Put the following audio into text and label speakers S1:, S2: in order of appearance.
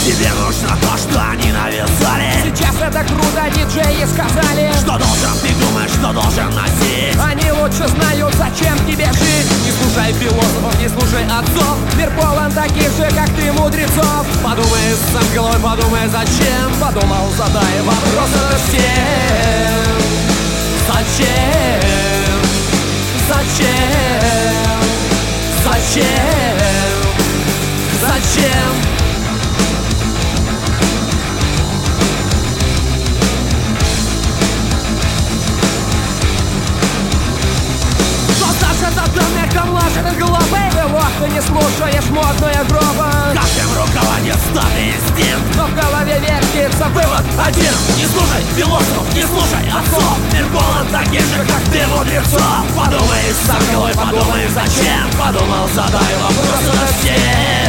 S1: Тебе нужно то, что они навязали.
S2: Сейчас это круто, диджеи сказали.
S1: Что должен, ты думаешь, что должен носить?
S2: Они лучше знают, зачем тебе жить. Не слушай философов, не слушай отцов. Мир полон таких же, как ты, мудрецов. Подумай сам головой, подумай зачем. Подумал, задай вопрос всем. Зачем? Зачем? Зачем? Зачем? Младших глупый, ты не слушаешь модную группу.
S1: Каждым руководит стадный инстинкт,
S2: но в голове вертится вывод один.
S1: Не слушай философов, не слушай отцов. Мир полон таких же, как ты, мудрецов. Подумай сам головой, подумай зачем. Подумал, задай вопрос всем.